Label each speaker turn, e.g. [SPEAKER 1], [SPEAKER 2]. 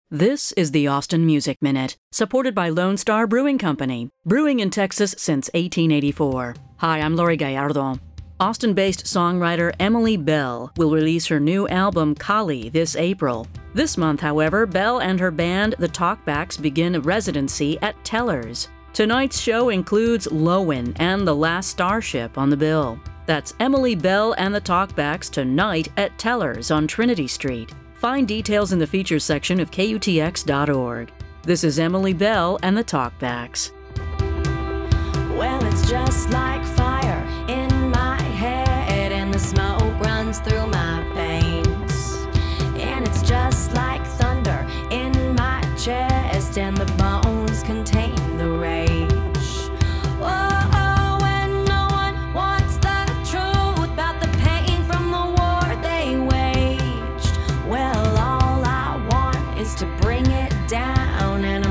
[SPEAKER 1] This is the Austin Music Minute, supported by Lone Star Brewing Company, brewing in Texas since 1884. Hi, I'm Lori Gallardo. Austin-based songwriter Emily Bell will release her new album, Kali, this April. This month, however, Bell and her band, the Talkbacks, begin a residency at Tellers. Tonight's show includes Lowen and The Last Starship on the bill. That's Emily Bell and the Talkbacks tonight at Tellers on Trinity Street. Find details in the features section of KUTX.org. This is Emily Bell and the Talkbacks.
[SPEAKER 2] Well, it's just like fire in my head, and the smoke runs through my veins. And it's just like thunder in my chest, and the bones contain the rage. Oh, and no one wants the truth about the pain from the war they waged. Well, all I want is to bring it down, and